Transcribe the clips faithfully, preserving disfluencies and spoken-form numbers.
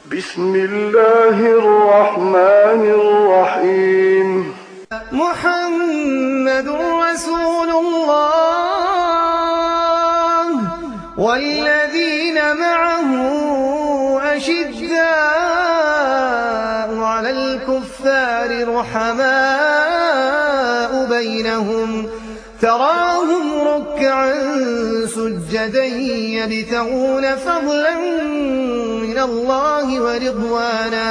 بسم الله الرحمن الرحيم. محمد رسول الله والذين معه أشداء على الكفار رحماء بينهم تراهم ركعا سجدا يبتغون فضلا من الله ورضوانا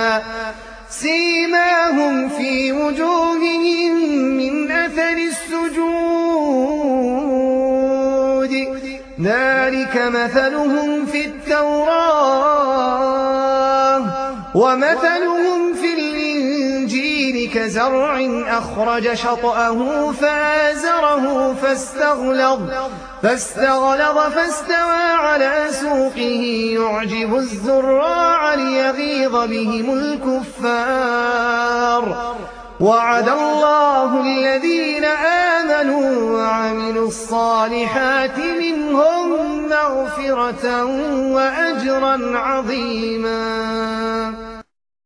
سيماهم في وجوههم من أثر السجود ذلك مثلهم في التوراة ومثلهم في الإنجيل كزرع أخرج شطأه فآزره فاستغلظ فاستغلظ فاستوى على سوقه يعجب الزراع ليغيظ بهم الكفار وعد الله الذين آمنوا وعملوا الصالحات منهم مغفرة وأجرا عظيما.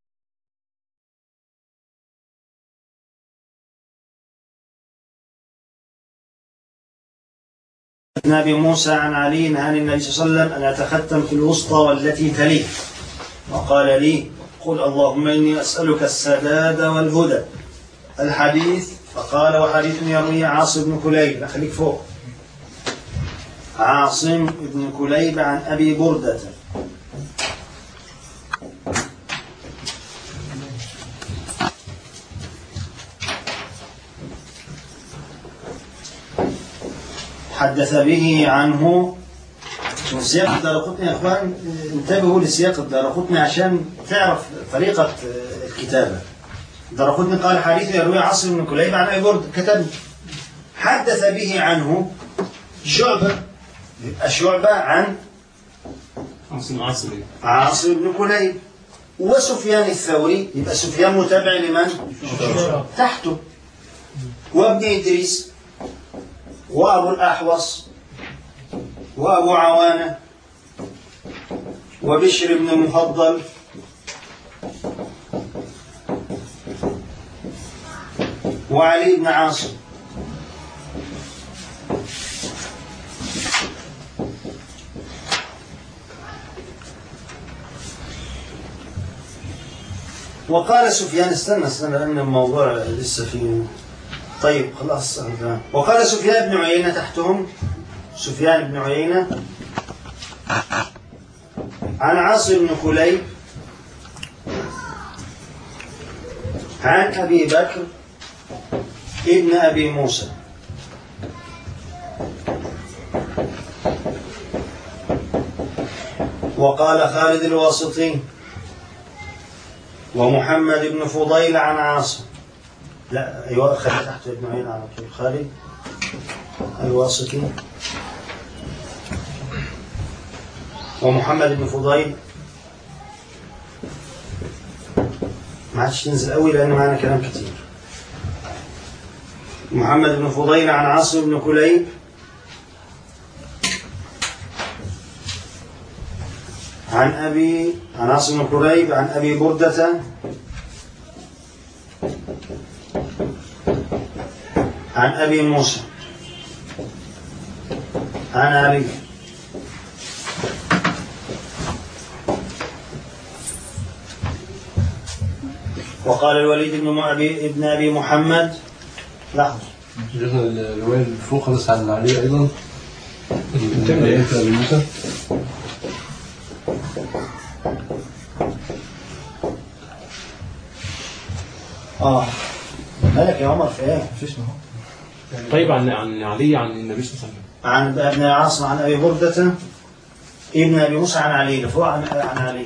عن أبي موسى عن علي عن النبي صلى الله عليه وسلم أن أتختم في الوسطى والتي تليه وقال لي قل اللهم إني أسألك السداد والهدى الحديث. فقال وحديث يروي عاصم بن كليب، خليك فوق، عاصم بن كليب عن أبي بردة حدث به عنه. سياق الدارقطني يا اخوان انتبهوا لسياق الدارقطني عشان تعرف طريقة الكتابة. الدارقطني قال حديث يروي عاصم بن كليب عن أبي بردة، كتب حدث به عنه شعبة، يبقى شعبة عن عاصم بن كليب، وسفيان الثوري يبقى سفيان متابع لمن تحته، وابن إدريس وأبو الأحوص وأبو عوانة وبشر بن المفضل وعلي بن عاصم. وقال سفيان استنى استنى لأن الموضوع لسه فيه. طيب خلاص. وقال سفيان بن عيينة تحتهم، سفيان بن عيينة عن عاصم بن كليب عن أبي بكر ابن أبي موسى وقال خالد الواسطي ومحمد بن فضيل عن عاصم. لا أيوة خالد تحت ابن عيينة على طول، خالد الواسطي ومحمد بن فضيل ما عادش تنزل قوي لأن معنا كلام كتير. محمد بن فضيل عن عاصم بن كليب عن أبي عن عاصم بن كليب عن أبي بردة عن أبي موسى عن علي. وقال الوليد بن أبي ابن أبي محمد لحظة الرواية الفوق خلص عن علي أيضا أبي موسى. آه مالك يا عمر في إيه؟ في اسمه طيب عن عن علي عن النبي صلى الله عليه وسلم عن ابن عاصم عن أبي بردة ابن أبي موسى عن علي لفوق عن عن علي.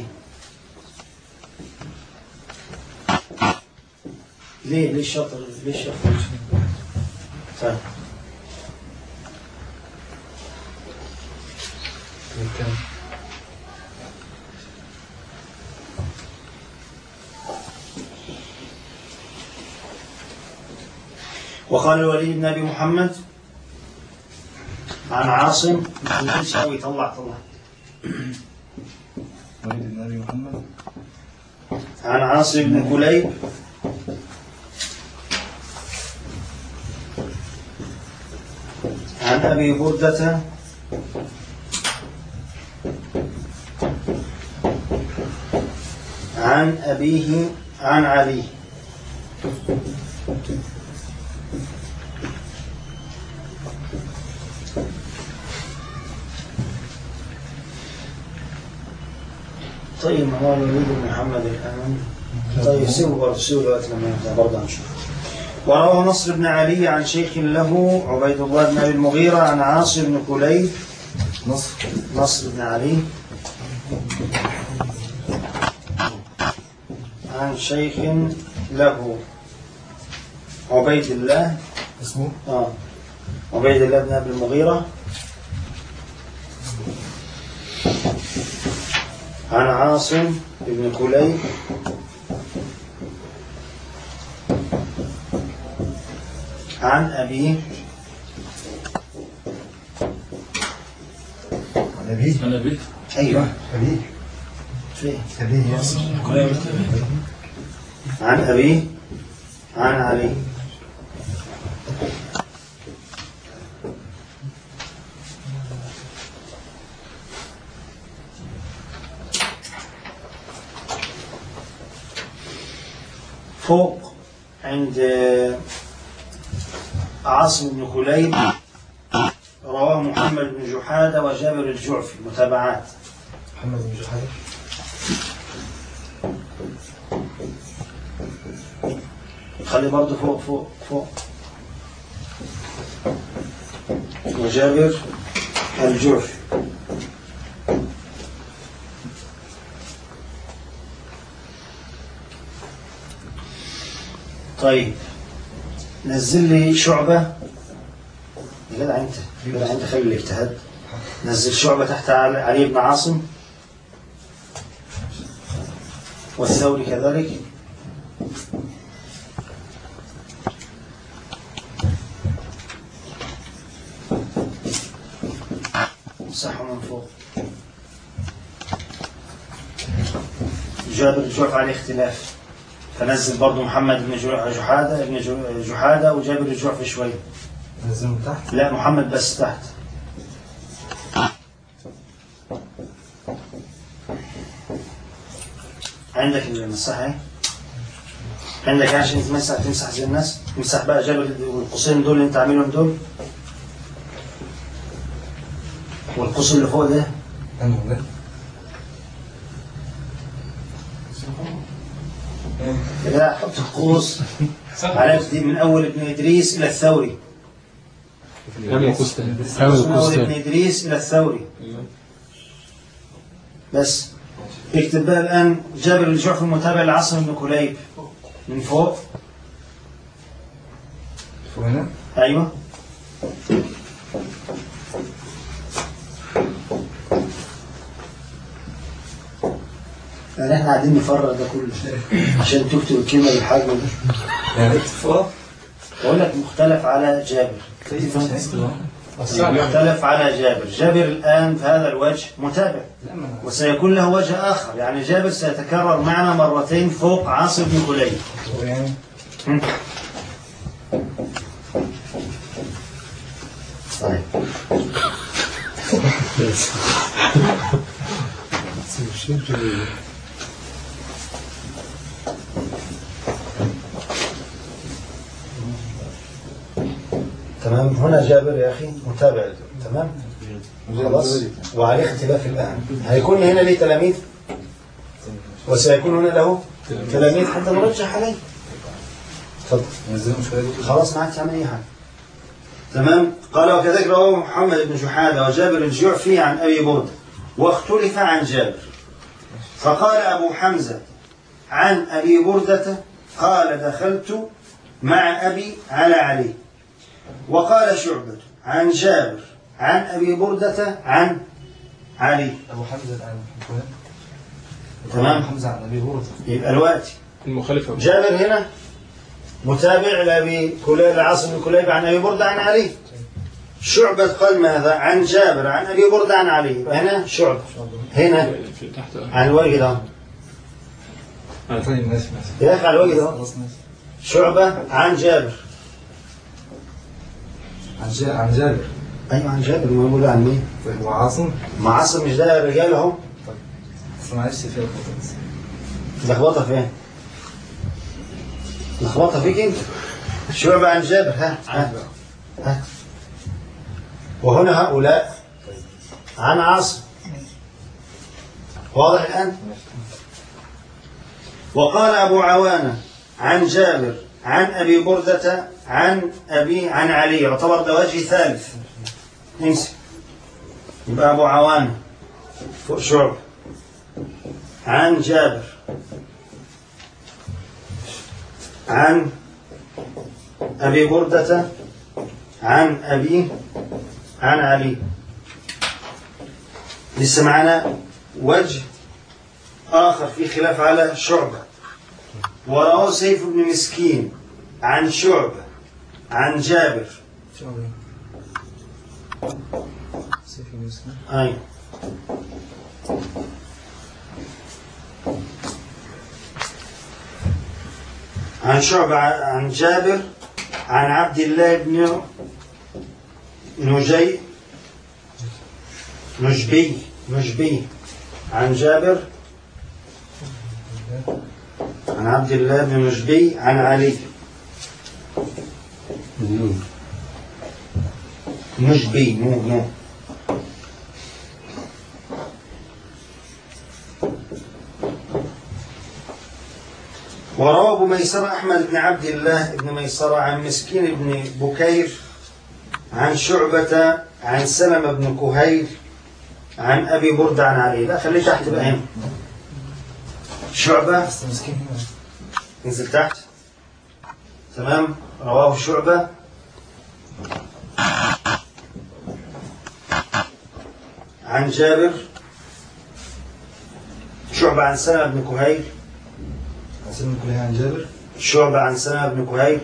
ليه ليه الشطر ليه الشطر طيب وقال الوليد بن أبي محمد عن عاصم مش قوي طلع طلع وليد بن أبي محمد عن عاصم بن كليب عن أبي بردة عن أبيه عن علي. طيب ما هو الوليد بن محمد الآن. طيب سيبوا برضه سيبوا الوقت لما يبدأ برضه نشوف. وروى نصر بن علي عن شيخ له عبيد الله بن أبي المغيرة عن عاصم بن كليب. نصر نصر بن علي عن شيخ له عبيد الله اسمه آه. عبيد الله بن أبي المغيرة عن عاصم بن كليب عن أبيه عن أبيه عن أبيه أيوه أبيه فين أبيه ياسر عن أبيه عن علي. فوق عند عاصم بن كليب رواه محمد بن جحادة وجابر الجعفي متابعات. محمد بن جحادة خلي برضه فوق فوق فوق وجابر الجعفي. طيب نزل لي شعبة يا جدع انت يا جدع انت خلي الاجتهاد. نزل شعبة تحت علي بن عاصم والثوري كذلك. صحوا من فوق. جابر الجعفي عليه اختلاف فنزل برضو محمد بن جحادة ابن جحادة وجابر الجعفي شوي. نزلهم تحت لا محمد بس تحت. عندك المساحة عندك عشان تمسح تمسح زي الناس. تمسح بقى جابر والقوسين دول اللي انت عاملهم دول والقوس اللي فوق ده أنه ده لا حط القوس على من أول ابن إدريس إلى الثوري. كم القوس تاني؟ كم من القوس أول ابن تاني؟ إدريس إلى الثوري. بس اكتب بقى الآن جابر الجعفي متابع لعاصم بن كليب من فوق. فوق هنا أيوة يعني احنا قاعدين نفرق ده كله عشان تكتب الكلمة بالحجم ده. يعني فوق بقول لك مختلف على جابر. مختلف على جابر. جابر الآن في هذا الوجه متابع وسيكون له وجه آخر. يعني جابر سيتكرر معنا مرتين فوق عاصم بن كليب. يعني طيب تمام. هنا جابر يا أخي متابع تمام خلاص وعليه اختلاف الآن. هيكون هنا ليه تلاميذ وسيكون هنا له تلاميذ حتى نرجح عليه. تفضل نزلهم شوية خلاص ما عادش عمل أي حاجة. تمام. قال وكذلك رواه محمد بن جحادة وجابر الجعفي عن أبي بردة واختلف عن جابر. فقال أبو حمزة عن أبي بردة قال دخلت مع أبي على علي. وقال شعبة عن جابر عن أبي بردة عن علي. أبو حمزة الآن تمام. أبو حمزة عن أبي بردة يبقى الوقت المخالفة جابر هنا متابع لأبي كليب عاصم بن كليب عن أبي بردة عن علي. شعبة قال ماذا عن جابر عن أبي بردة عن علي. يبقى هنا شعبة هنا في تحت على الوجه ده. طيب ماشي ماشي يا أخي على الوجه ده. خلاص ماشي. شعبة عن جابر. عن جا- عن جابر. أيوة عن جابر، ما بقول عن مين؟ طيب وعاصم. مع عاصم مش ده الرجال أهو. بس معلش فيها خطأ. لخبطة فين؟ لخبطة فيك أنت. شعبة عن جابر. ها ها ها. وهنا هؤلاء عن عاصم. واضح الآن؟ وقال أبو عوانة عن جابر عن أبي بردة عن أبي عن علي. يعتبر ده وجه ثالث. امسك. يبقى أبو عوانة فوق شعب عن جابر عن أبي بردة عن أبي عن علي. لسه معنا وجه آخر في خلاف على شعبة. ورواه سيف بن مسكين عن شعبة عن جابر. شعبة. سيف المسلم. أي عن شعبة عن جابر عن عبد الله بن نجي نجبي نجبي عن جابر عن عبد الله بن نجبي عن علي. نجبي مو مو وروى أبو ميسرة أحمد بن عبد الله بن ميسرة عن مسكين بن بكير عن شعبة عن سلمة بن كهيل عن أبي بردة عن علي. لا خليه تحت بقى هنا. شعبة بس مسكين هنا. انزل تحت. تمام. رواه شعبة عن جابر. شعبة عن سلمة بن كهيل. سلم كلها عن جابر. شعبة عن سلمة بن كهيل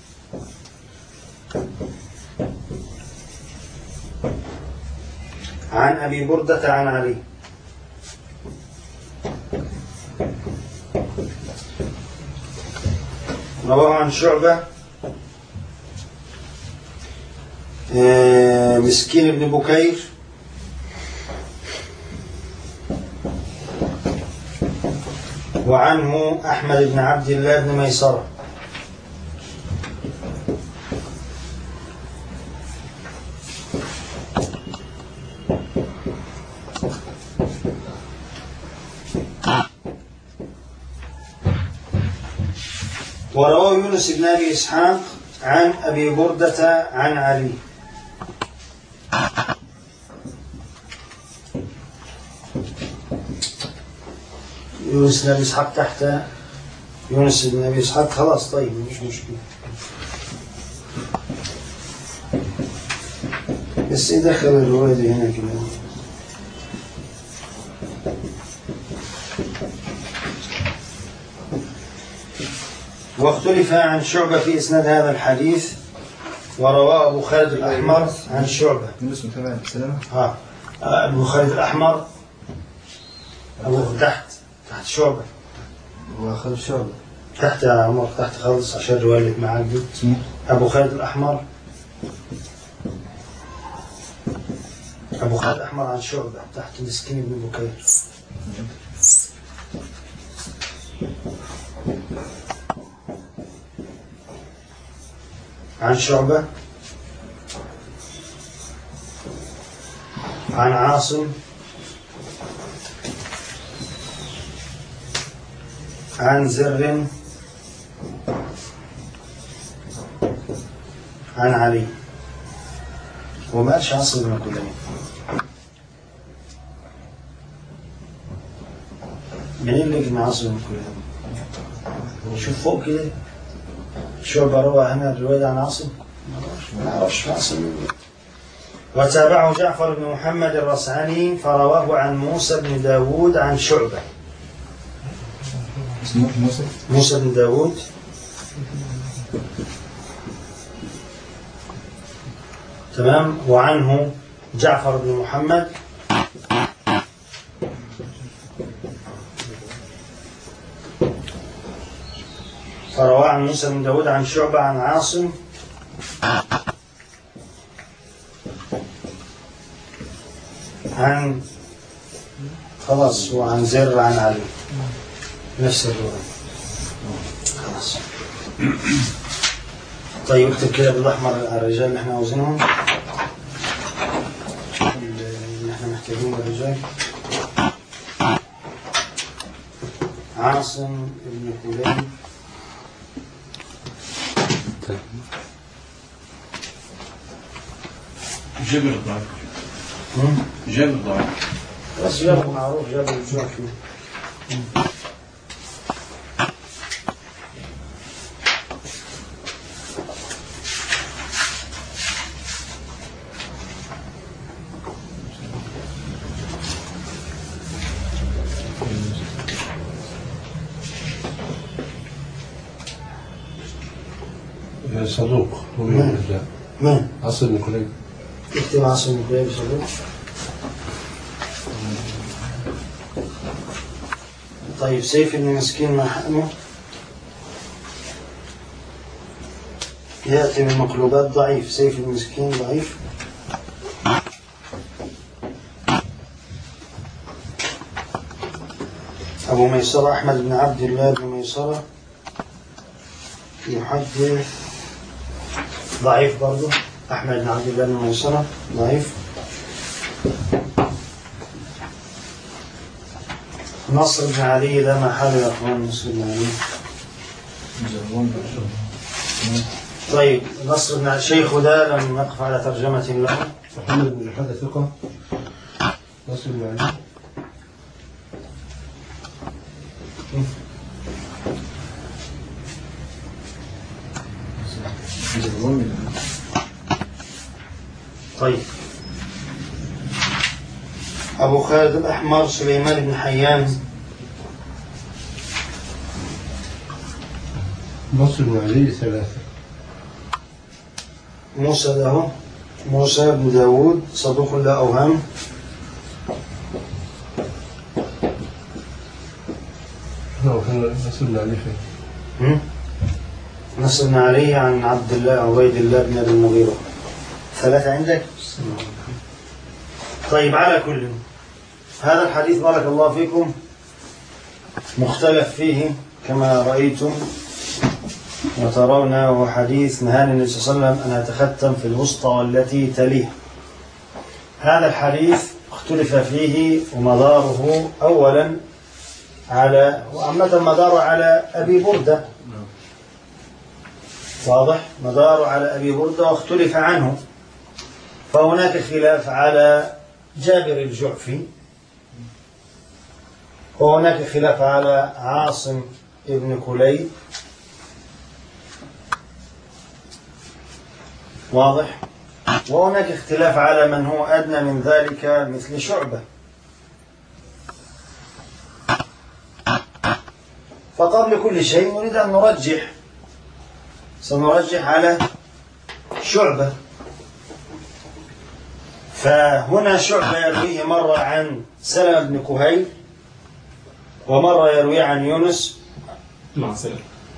عن أبي بردة عن علي. رواه عن شعبة مسكين بن بكير وعنه أحمد بن عبد الله بن ميسرة. ورواه يونس بن أبي إسحاق عن أبي بردة عن علي. يونس بن أبي إسحاق تحت يونس بن أبي إسحاق. خلاص طيب مش مشكلة. بس يدخل الرواية دي هنا كده. واختلف عن شعبة في إسناد هذا الحديث. ورواه أبو خالد الأحمر عن شعبة. يونس متابع السلامة. ها أبو خالد الأحمر أبو تحت تحت شعبة. هو خالد شعبة. تحت يا عمر تحت خالص عشان الرواية اللي معاك دي. أبو خالد الأحمر أبو خالد الأحمر عن شعبة تحت مسكين بن بكير. عن شعبة عن عاصم عن زر عن علي. وما قالش عاصم بن كليب. منين اللي يجمع عاصم بن كليب؟ شوف فوق كده. شعبة روى هنا الرواية عن عاصم. ما نعرفش عاصم. وتابعه جعفر بن محمد الرسعني فرواه عن موسى بن داود عن شعبة. اسمه موسى. موسى بن داود تمام. وعنه جعفر بن محمد فروى عن موسى بن داود عن شعبة عن عاصم عن خلاص وعن زر عن علي نفس الرواية خلاص. طيب اكتب كده بالأحمر الرجال اللي احنا عاوزينهم اللي احنا محتاجين الرجال. عاصم بن كليب جابر ضعيف. جابر ضعيف. بس جابر معروف جابر الجعفي. صدوق. من؟ من؟ عاصم بن كليب. اكتب عاصم بن كليب صدوق. طيب سيف بن مسكين ما حقنه يأتي من مقلوبات ضعيف. سيف بن مسكين ضعيف. أبو ميسرة أحمد بن عبد الله بن ميسرة يحدث ضعيف برضه. أحمد بن عبد الله بن ميسرة ضعيف. نصر بن علي ده ما حاله يا أخوان. نصر بن علي طيب نصر بن علي شيخ ده لم نقف على ترجمة له. محمد بن جحادة ثقة. نصر بن علي طيب أبو خالد الأحمر سليمان بن حيان. نصر بن علي ثلاثة. موسى له موسى بن داود صدوق لا أوهام. نصر بن علي فين؟ نصر بن علي عن عبد الله عبيد الله بن أبي المغيرة. ثلاثة عندك؟ طيب على كل هذا الحديث بارك الله فيكم مختلف فيه كما رأيتم وترون. وهو حديث نهاني النبي صلى الله عليه وسلم أن أتختم في الوسطى والتي تليه. هذا الحديث اختلف فيه ومداره أولا على وعامة مداره على أبي بردة. واضح مداره على أبي بردة واختلف عنه. فهناك خلاف على جابر الجعفي وهناك خلاف على عاصم ابن كليب. واضح. وهناك اختلاف على من هو أدنى من ذلك مثل شعبة. فقبل كل شيء نريد أن نرجح سنرجح على شعبة. فهنا شعبة يرويه مرة عن سلمة بن كهيل ومرة يرويه عن يونس مع سلمة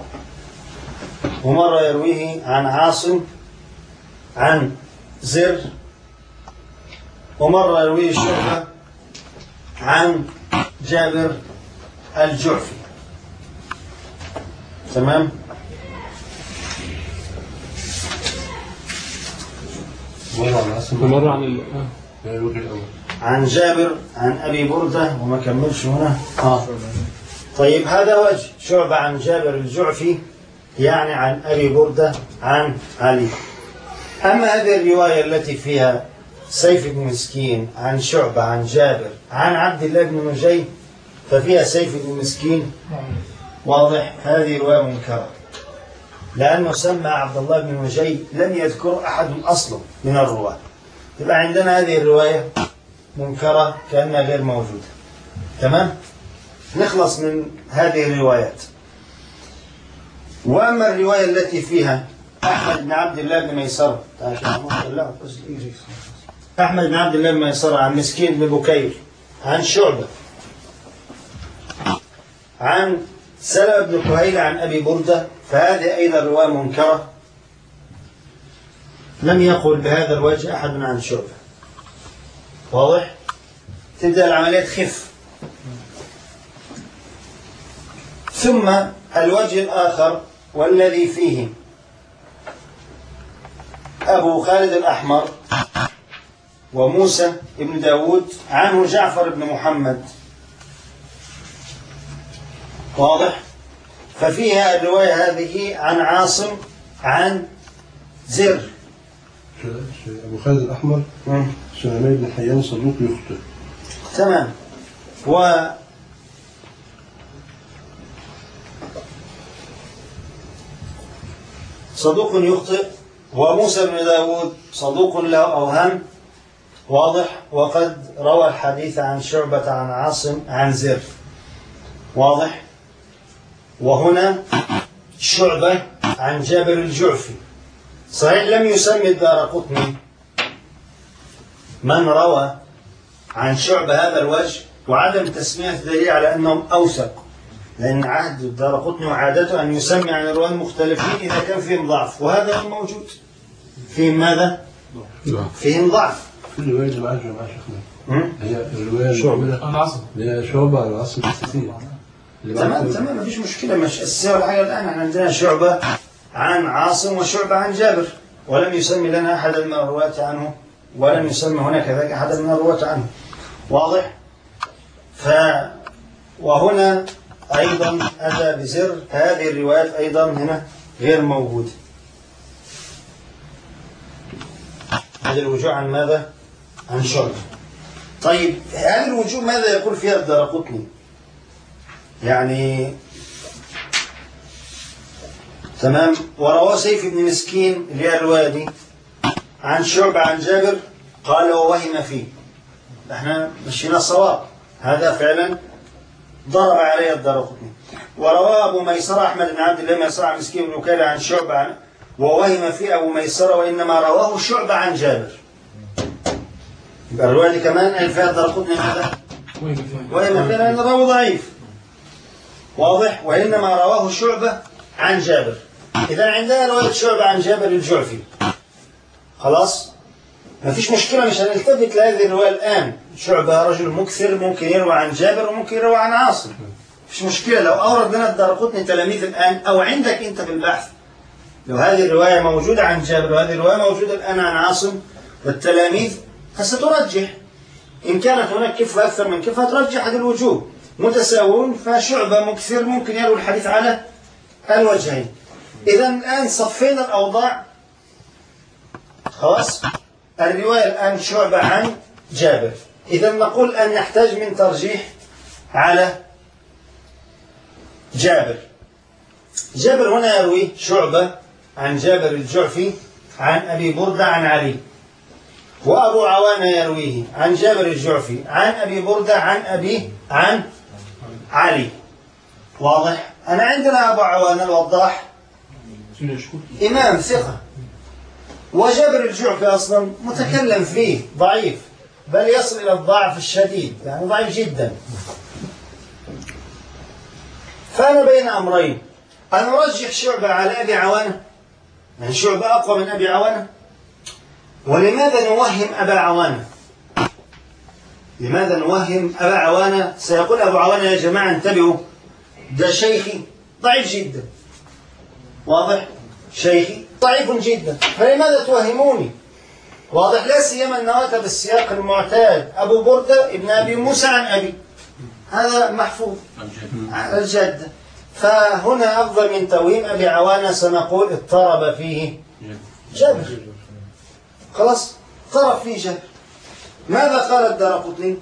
ومرة يرويه عن عاصم عن زر ومرة يرويه شعبة عن جابر الجعفي. تمام. ومرة عن ال... عن جابر عن أبي بردة وما كملش هنا. آه. طيب هذا وجه شعبة عن جابر الجعفي يعني عن أبي بردة عن علي. أما هذه الرواية التي فيها سيف بن مسكين عن شعبة عن جابر عن عبد الله بن نجي ففيها سيف بن مسكين. واضح. هذه رواية منكرة لأنه سمى عبد الله بن نجي لم يذكر أحد أصله من الرواة. يبقى عندنا هذه الرواية منكرة كأنها غير موجودة. تمام. نخلص من هذه الروايات. وأما الرواية التي فيها أحمد بن عبد الله بن ميسرة أحمد بن عبد الله بن ميسرة عن مسكين بن بكير عن شعبة عن سلمة بن كهيل عن أبي بردة، فهذه أيضا رواية منكرة، لم يقل بهذا الوجه أحد عن شعبة. واضح؟ تبدأ العملية تخف. ثم الوجه الآخر والذي فيه أبو خالد الأحمر وموسى ابن داود، عنه جعفر بن محمد. واضح؟ ففيها الرواية هذه عن عاصم عن زر. أبو خالد الأحمر سليمان بن حيان صدوق يخطئ. تمام. و صدوق يخطئ، وموسى بن داود صدوق له أوهام. واضح؟ وقد روى الحديث عن شعبة عن عاصم عن زر. واضح؟ وهنا شعبة عن جابر الجعفي. صحيح لم يسمي الدارقطني من روى عن شعبة هذا الوجه، وعدم تسمية دليل على أنهم أوثق، لأن عهد الدارقطني وعادته أن يسمي عن الرواة المختلفين إذا كان فيهم ضعف، وهذا موجود. فيهم ماذا؟ فيهم ضعف. كل الرواية اللي معاك مع شيخنا هي الرواية شعبة عن عاصم، هي شعبة عن عاصم الستين. تمام تمام، ما فيش مشكلة، مش أساسية ولا حاجة. الآن احنا عندنا شعبة عن عاصم وشعبة عن جابر، ولم يسمي لنا أحدا من الرواة عنه، ولم يسمي هنا كذلك أحدا من الرواة عنه. واضح؟ ف وهنا أيضا أتى بزر، هذه الروايات أيضا هنا غير موجودة. هذه الوجوه عن ماذا؟ عن شعبة. طيب هذه الوجوه ماذا يقول فيها الدارقطني؟ يعني تمام. ورواه سيف بن مسكين اللي هي الرواية دي عن شعبة عن جابر قال ووهم فيه. احنا مشينا صواب، هذا فعلا ضرب عليه الدارقطني. ورواه أبو ميسرة أحمد بن عبد الله ميسرة عن مسكين بن وكالة عن شعبة عن ووهم فيه أبو ميسرة، وإنما رواه شعبة عن جابر. الرواية دي كمان قال فيها الدارقطني هذا وهم فيه لأن الراوي ضعيف. واضح؟ وإنما رواه شعبة عن جابر. إذا عندنا رواية شعبة عن جابر الجعفي، خلاص ما فيش مشكلة، مش هنلتفت لهذه الرواية الآن. شعبة رجل مكثر، ممكن يروى عن جابر وممكن يروى عن عاصم، مش مشكلة. لو أورد لنا الدارقطني تلاميذ الآن أو عندك أنت في البحث، لو هذه الرواية موجودة عن جابر وهذه الرواية موجودة الآن عن عاصم والتلاميذ، فسترجح. إن كانت هناك كفة أكثر من كفة ترجح هذه الوجوه متساوون، فشعبة مكثر ممكن يروي الحديث على الوجهين. إذا الآن صفينا الأوضاع، خلاص. الرواية الآن شعبة عن جابر، إذا نقول أن نحتاج من ترجيح على جابر. جابر هنا يروي شعبة عن جابر الجعفي عن أبي بردة عن علي، وأبو عوانة يرويه عن جابر الجعفي عن أبي بردة عن أبي عن علي. واضح؟ أنا عندنا أبو عوانة الوضاح إمام ثقة، وجابر الجعفي أصلا متكلم فيه ضعيف، بل يصل إلى الضعف الشديد، يعني ضعيف جدا. فأنا بين أمرين، أن أرجح شعبة على أبي عوانة، يعني شعبة أقوى من أبي عوانة. ولماذا نوهم أبا عوانة؟ لماذا نوهم أبا عوانة؟ سيقول أبو عوانة يا جماعة انتبهوا، ده شيخي ضعيف جدا. واضح؟ شيخي ضعيف جدا، فلماذا توهموني؟ واضح؟ لا سيما أنه بالسياق المعتاد، أبو بردة ابن أبي موسى عن أبي، هذا محفوظ الجد. فهنا أفضل من توهيم أبي عوانة سنقول اضطرب فيه جابر، خلاص اضطرب فيه جابر. ماذا قال الدارقطني؟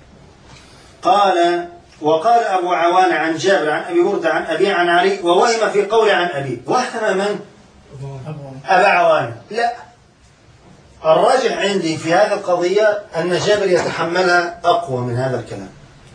قال وقال أبو عوانة عن جابر عن أبي بردة عن أبي عن علي، ووهم في قول عن أبي. وهم من؟ أبا عوانة. لا، الراجح عندي في هذه القضية أن جابر يتحملها أقوى من هذا الكلام،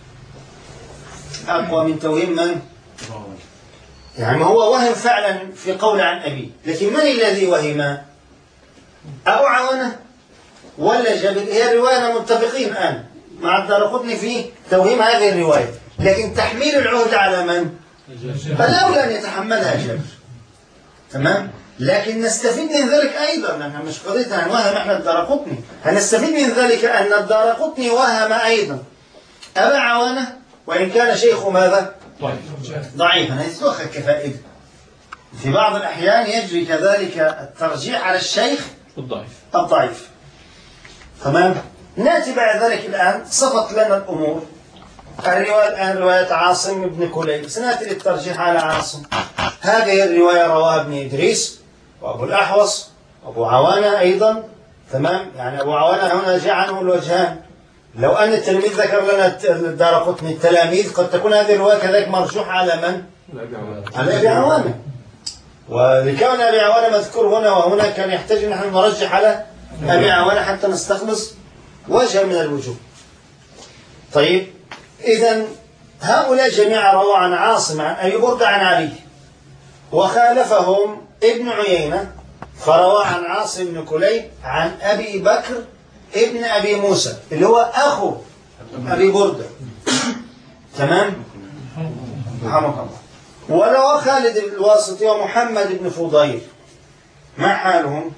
أقوى من توهيم من؟ يعني هو وهم فعلا في قول عن أبي، لكن من الذي وهم؟ أبو عوانة ولا جابر؟ هي الرواية متفقين الآن مع الدارقطني في توهيم هذه الرواية، لكن تحميل العهد على من؟ فالأولى أن يتحملها جابر. تمام؟ لكن نستفيد من ذلك أيضا، لأنها مش قضية عن وهم احنا الدارقطني، هنستفيد من ذلك أن الدارقطني وهم أيضا أبا عوانة وإن كان شيخه ماذا؟ ضعيفا. هيتوخى كفائدة. في بعض الأحيان يجري كذلك الترجيح على الشيخ الضعيف الضعيف. تمام؟ نأتي بعد ذلك الآن صفت لنا الأمور. الرواية الآن رواية عاصم بن كليب، سنأتي للترجيح على عاصم. هذه الرواية رواها ابن إدريس وأبو الأحوص وأبو عوانة أيضا. تمام؟ يعني أبو عوانة هنا جاء عنه الوجهان. لو أن التلميذ ذكر لنا الدارقطني التلاميذ قد تكون هذه الرواية كذلك مرجوحة على من؟ على أبي عوانة. ولكون أبي عوانة مذكور هنا وهنا كان يحتاج أن نحن نرجح على أبي عوانة حتى نستخلص وجه من الوجوه. طيب، إذن هؤلاء جميعا رووا عن عاصم عن أبي بردة عن علي، وخالفهم ابن عيينة فروى عن عاصم بن كليب عن أبي بكر ابن أبي موسى اللي هو أخو أبي بردة. تمام؟ رحمك الله. وروى خالد بن الواسطي ومحمد بن فضيل. ما حالهم؟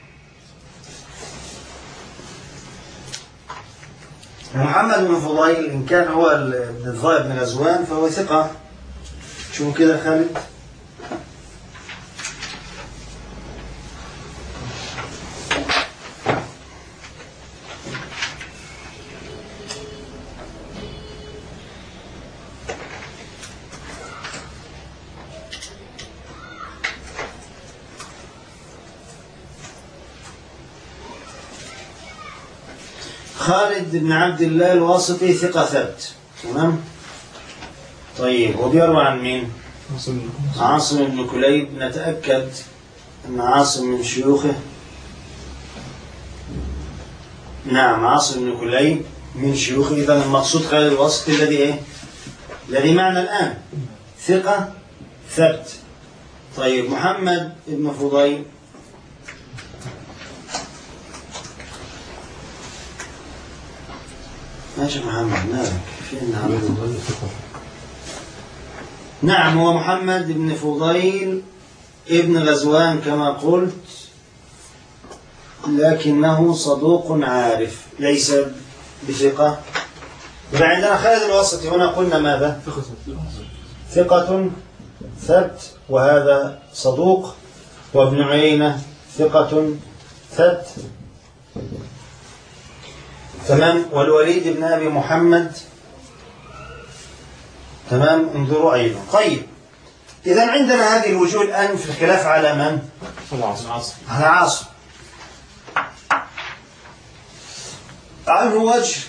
محمد بن فضيل إن كان هو ابن الظاهر بن غزوان فهو ثقة. شو كده خالد؟ خالد بن عبد الله الواسطي ثقة ثبت. تمام؟ طيب، وبيروى عن مين؟ عاصم بن كليب. نتأكد أن عاصم من شيوخه. نعم، عاصم بن كليب من شيوخه. إذا المقصود خالد الواسطي الذي إيه؟ الذي معنا الآن ثقة ثبت. طيب، محمد بن فضيل ماشي. محمد مالك فين؟ نعم، هو محمد بن فضيل ابن غزوان كما قلت، لكنه صدوق عارف ليس بثقة. وعندنا خالد الواسطي هنا قلنا ماذا؟ ثقة ثبت وهذا صدوق. وابن عيينة ثقة ثبت. تمام. والوليد بن أبي محمد. تمام. انظروا أيضا. طيب، إذا عندنا هذه الوجوه الآن في الخلاف على من؟ على عاصم. عنه وجه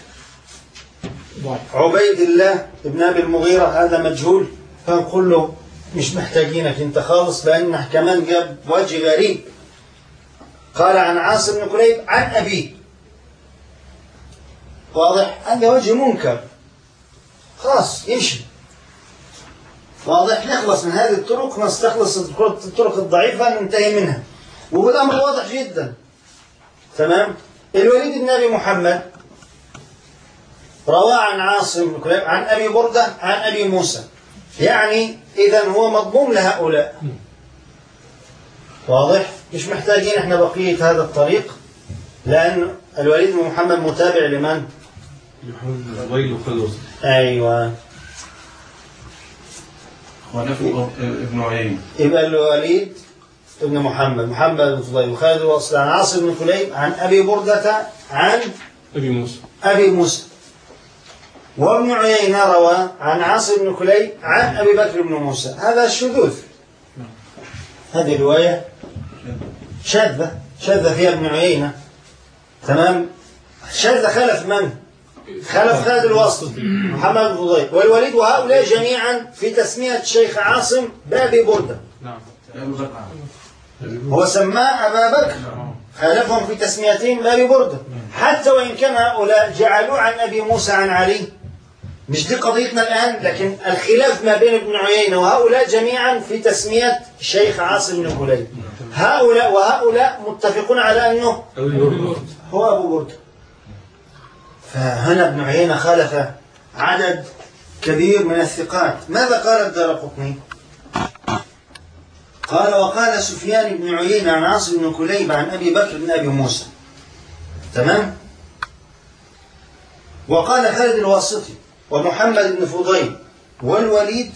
عبيد الله بن أبي المغيرة هذا مجهول، فنقول له مش محتاجينك انت خالص، لأنه كمان جاب وجه غريب. قال عن عاصم بن كليب عن أبيه. واضح؟ هذا وجه منكر، خلاص يمشي. واضح؟ نخلص من هذه الطرق، نستخلص الطرق الضعيفة ننتهي منها، والأمر واضح جدا. تمام؟ الوليد بن أبي محمد روى عن عاصم بن كليب عن أبي بردة عن أبي موسى، يعني إذا هو مضموم لهؤلاء. واضح؟ مش محتاجين احنا بقية هذا الطريق، لأن الوليد بن محمد متابع لمن؟ أيوة، ابن عيينة. يبقى الوليد ابن محمد محمد بن فضيل وخالد الواسطي عن عاصم بن كليب عن أبي بردة عن أبي موسى أبي موسى. وابن عيينة روى عن عاصم بن كليب عن أبي بكر بن موسى. هذا الشذوذ، هذه رواية شاذة شاذة فيها ابن عيينة. تمام؟ شاذة خلف من؟ خلف خالد الواسطي محمد بن فضيل والوليد، وهؤلاء جميعا في تسمية الشيخ عاصم بأبي بردة. هو سماه أبا بكر، خالفهم في تسميتهم بأبي بردة، حتى وإن كان هؤلاء جعلوا عن أبي موسى عن علي. مش دي قضيتنا الآن، لكن الخلاف ما بين ابن عيينة وهؤلاء جميعا في تسمية الشيخ عاصم بن كليب. هؤلاء وهؤلاء متفقون على أنه هو أبو بردة. فهنا ابن عيينة خالف عدد كبير من الثقات. ماذا قال الدارقطني؟ قال وقال سفيان بن عيينة عن عاصم بن كليب عن أبي بكر بن أبي موسى. تمام. وقال خالد الواسطي ومحمد بن فضيل والوليد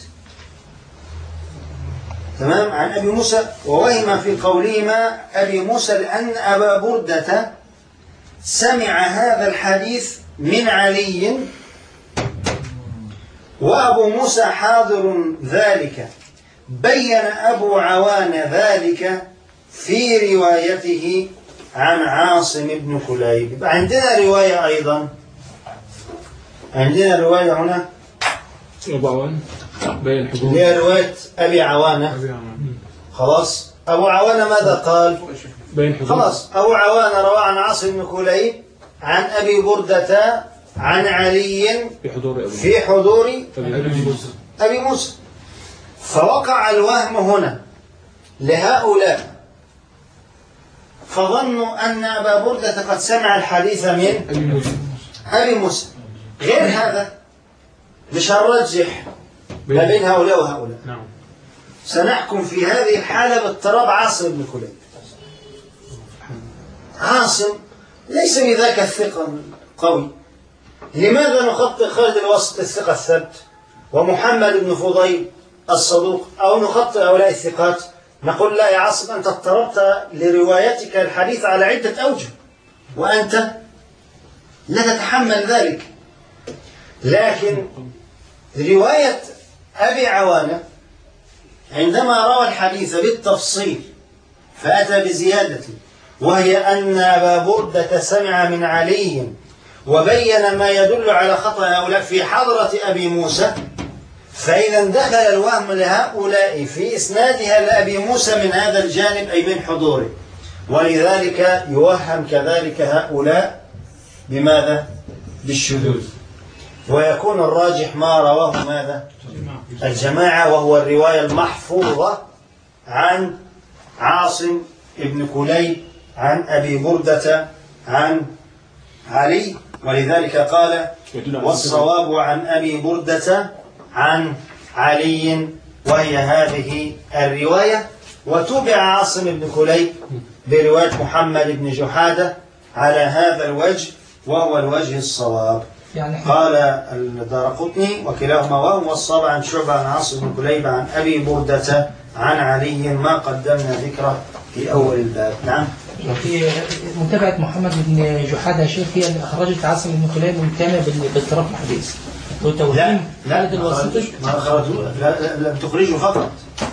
تمام عن أبي موسى، ووهم في قولهما أبي موسى لأن أبا بردة سمع هذا الحديث من علي وأبو موسى حاضر ذلك. بين أبو عوان ذلك في روايته عن عاصم بن كليب. عندنا رواية أيضا، عندنا رواية هنا أبو عوان بين حضور هي رواية أبي عوانة. خلاص أبو عوانة ماذا قال؟ بين حضور خلاص أبو عوانة روى عن عاصم بن كليب عن أبي بردة عن علي في حضور أبي في حضور أبي موسى. أبي موسى. فوقع الوهم هنا لهؤلاء، فظنوا أن أبا بردة قد سمع الحديث من أبي موسى. أبي موسى. غير هذا مش هنرجح ما بين هؤلاء وهؤلاء. نعم. سنحكم في هذه الحالة باضطراب عاصم بن كليب. عاصم ليس بذاك الثقة القوي. لماذا نخطئ خالد الواسط الثقة الثبت ومحمد بن فضيل الصدوق، أو نخطئ هؤلاء الثقات؟ نقول لا يا عاصم أنت اضطربت لروايتك الحديث على عدة أوجه وأنت لا تتحمل ذلك. لكن رواية أبي عوانة عندما روى الحديث بالتفصيل فأتى بزيادة، وهي أن أبا بردة سمع من علي وبين ما يدل على خطأ هؤلاء في حضرة أبي موسى، فإذا دخل الوهم لهؤلاء في إسنادها لأبي موسى من هذا الجانب أي من حضوره، ولذلك يوهم كذلك هؤلاء بماذا؟ بالشذوذ. ويكون الراجح ما رواه ماذا؟ الجماعة، وهو الرواية المحفوظة عن عاصم ابن كليب عن أبي بردة عن علي. ولذلك قال والصواب عن أبي بردة عن علي، وهي هذه الرواية. وتبع عاصم بن كليب برواية محمد بن جحادة على هذا الوجه، وهو الوجه الصواب. يعني قال الدارقطني وكلاهما وهم، والصواب عن شعبة عن عاصم بن كليب عن أبي بردة عن علي ما قدمنا ذكره في أول الباب. نعم. في متابعة محمد بن جحادة يا شيخ هي اللي أخرجت عاصم بن كليب ممتنع باضطراب الحديث وتوهيم خالد الواسطي. ما خرجوا، لم تخرجوا فقط،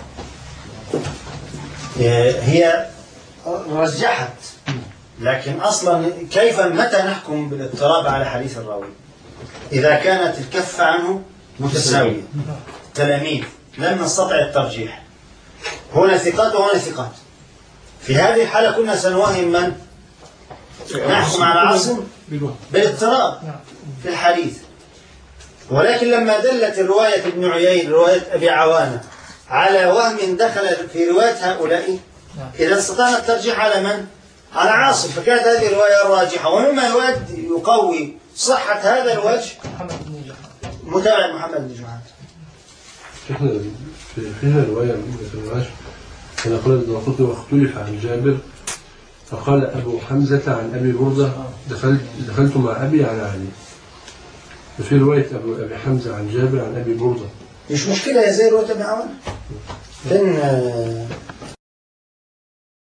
هي رجحت. لكن أصلا كيف متى نحكم بالاضطراب على حديث الراوي؟ إذا كانت الكفة عنه متساوية، تلاميذ لم نستطع الترجيح، هنا ثقات وهنا ثقات. في هذه الحالة كنا سنوهم من؟ نحكم على عاصم بالاضطراب في الحديث. ولكن لما دلت رواية ابن عيين رواية أبي عوانة على وهم دخل في رواية هؤلاء، إذا استطعنا الترجيح على من؟ على عاصم، فكانت هذه الرواية الراجحة. ومما يود يقوي صحة هذا الوجه متابعة محمد بن جحادة. شيخنا في فيها رواية في الرواية كان قال الدارقطني واختلف عن جابر فقال أبو حمزة عن أبي بردة دخلت دخلت مع أبي على علي. وفي رواية أبو أبي حمزة عن جابر عن أبي بردة. مش مشكلة يا زي رواية ابن عوان. فين